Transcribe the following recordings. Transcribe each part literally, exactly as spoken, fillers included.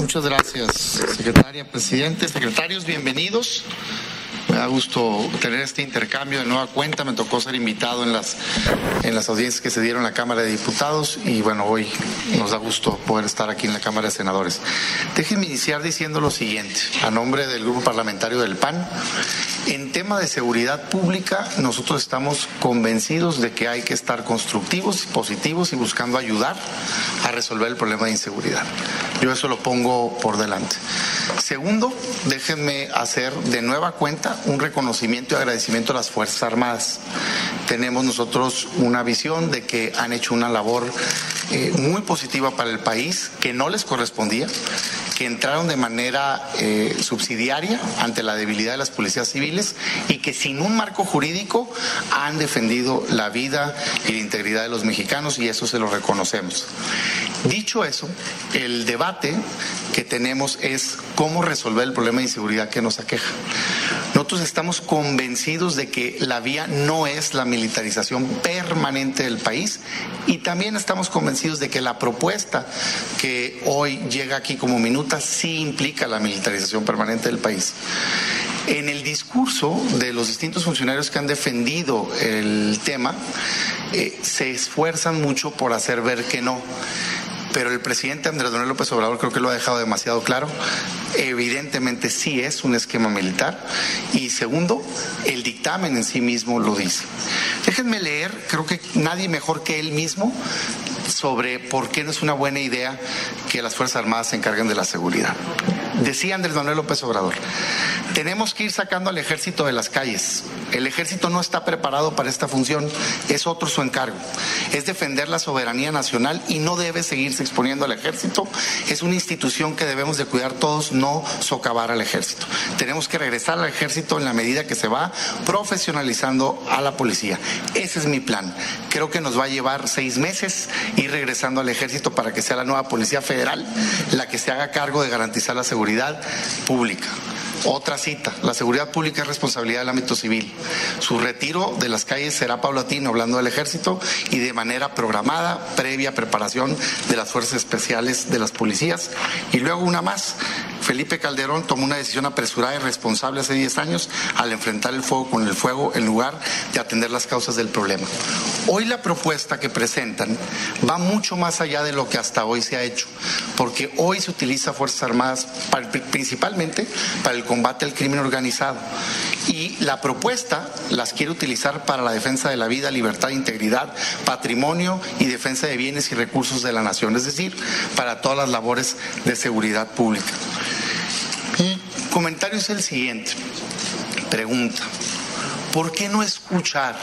Muchas gracias, secretaria, presidente, secretarios, bienvenidos. Me da gusto tener este intercambio de nueva cuenta. Me tocó ser invitado en las, en las audiencias que se dieron en la Cámara de Diputados y bueno, hoy nos da gusto poder estar aquí en la Cámara de Senadores. Déjenme iniciar diciendo lo siguiente, a nombre del Grupo Parlamentario del P A N. En tema de seguridad pública, nosotros estamos convencidos de que hay que estar constructivos, positivos y buscando ayudar a resolver el problema de inseguridad. Yo eso lo pongo por delante. Segundo, déjenme hacer de nueva cuenta un reconocimiento y agradecimiento a las Fuerzas Armadas. Tenemos nosotros una visión de que han hecho una labor eh, muy positiva para el país, que no les correspondía, que entraron de manera eh, subsidiaria ante la debilidad de las policías civiles y que sin un marco jurídico han defendido la vida y la integridad de los mexicanos, y eso se lo reconocemos. Dicho eso, el debate que tenemos es cómo resolver el problema de inseguridad que nos aqueja. Nosotros estamos convencidos de que la vía no es la militarización permanente del país y también estamos convencidos de que la propuesta que hoy llega aquí como minuta sí implica la militarización permanente del país. En el discurso de los distintos funcionarios que han defendido el tema, eh, se esfuerzan mucho por hacer ver que no. Pero el presidente Andrés Manuel López Obrador creo que lo ha dejado demasiado claro. Evidentemente sí es un esquema militar. Y segundo, el dictamen en sí mismo lo dice. Déjenme leer, creo que nadie mejor que él mismo, sobre por qué no es una buena idea que las Fuerzas Armadas se encarguen de la seguridad. Decía Andrés Manuel López Obrador, tenemos que ir sacando al ejército de las calles. El ejército no está preparado para esta función, es otro su encargo. Es defender la soberanía nacional y no debe seguirse exponiendo al ejército. Es una institución que debemos de cuidar todos, no socavar al ejército. Tenemos que regresar al ejército en la medida que se va profesionalizando a la policía. Ese es mi plan. Creo que nos va a llevar seis meses ir regresando al ejército para que sea la nueva Policía Federal la que se haga cargo de garantizar la seguridad pública. Otra cita, la seguridad pública es responsabilidad del ámbito civil. Su retiro de las calles será paulatino, hablando del ejército, y de manera programada, previa preparación de las fuerzas especiales de las policías. Y luego una más, Felipe Calderón tomó una decisión apresurada y responsable hace diez años al enfrentar el fuego con el fuego en lugar de atender las causas del problema. Hoy la propuesta que presentan va mucho más allá de lo que hasta hoy se ha hecho, porque hoy se utiliza Fuerzas Armadas para, principalmente para el combate al crimen organizado, y la propuesta las quiere utilizar para la defensa de la vida, libertad, integridad, patrimonio y defensa de bienes y recursos de la nación, es decir, para todas las labores de seguridad pública. Mi comentario es el siguiente. Pregunta, ¿por qué no escuchar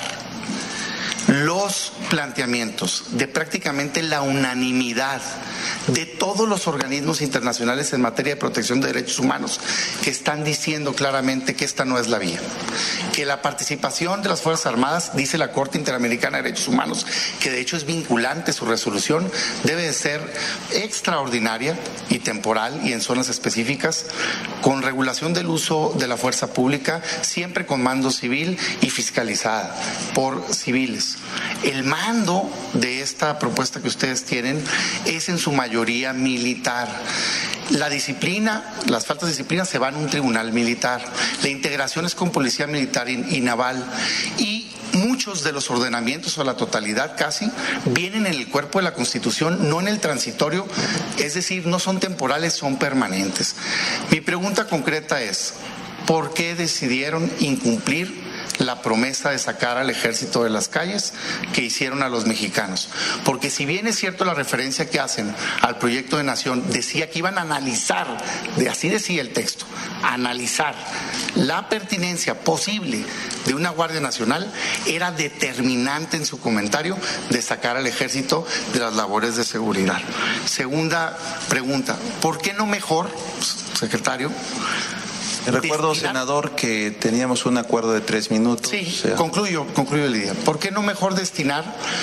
los planteamientos de prácticamente la unanimidad de todos los organismos internacionales en materia de protección de derechos humanos, que están diciendo claramente que esta no es la vía? Que la participación de las Fuerzas Armadas, dice la Corte Interamericana de Derechos Humanos, que de hecho es vinculante su resolución, debe de ser extraordinaria y temporal y en zonas específicas, con regulación del uso de la fuerza pública, siempre con mando civil y fiscalizada por civiles. El mando de esta propuesta que ustedes tienen es en su mayoría militar. La disciplina, las faltas de disciplina se van a un tribunal militar. La integración es con policía militar y, y naval. Y muchos de los ordenamientos, o la totalidad casi, vienen en el cuerpo de la Constitución, no en el transitorio, es decir, no son temporales, son permanentes. Mi pregunta concreta es, ¿por qué decidieron incumplir la promesa de sacar al ejército de las calles que hicieron a los mexicanos? Porque si bien es cierto la referencia que hacen al proyecto de nación, decía que iban a analizar, de así decía el texto, analizar la pertinencia posible de una Guardia Nacional, era determinante en su comentario de sacar al ejército de las labores de seguridad. Segunda pregunta, ¿por qué no mejor, secretario? Recuerdo, destinar... senador, que teníamos un acuerdo de tres minutos. Sí, o sea... concluyo, concluyo, Lidia. ¿Por qué no mejor destinar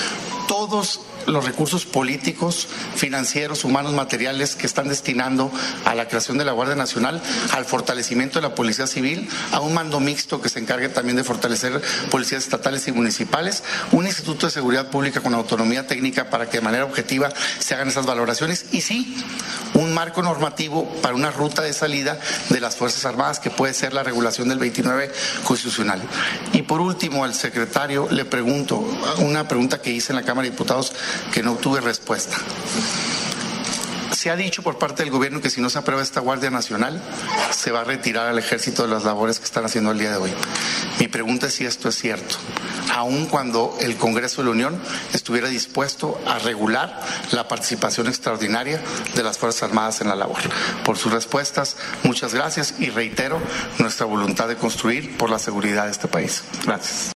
todos los recursos políticos, financieros, humanos, materiales que están destinando a la creación de la Guardia Nacional, al fortalecimiento de la Policía Civil, a un mando mixto que se encargue también de fortalecer policías estatales y municipales, un Instituto de Seguridad Pública con autonomía técnica para que de manera objetiva se hagan esas valoraciones y sí, un marco normativo para una ruta de salida de las Fuerzas Armadas que puede ser la regulación del veintinueve constitucional. Y por último, al secretario le pregunto, una pregunta que hice en la Cámara de Diputados que no obtuve respuesta. Se ha dicho por parte del gobierno que si no se aprueba esta Guardia Nacional, se va a retirar al ejército de las labores que están haciendo el día de hoy. Mi pregunta es si esto es cierto, aun cuando el Congreso de la Unión estuviera dispuesto a regular la participación extraordinaria de las Fuerzas Armadas en la labor. Por sus respuestas, muchas gracias y reitero nuestra voluntad de construir por la seguridad de este país. Gracias.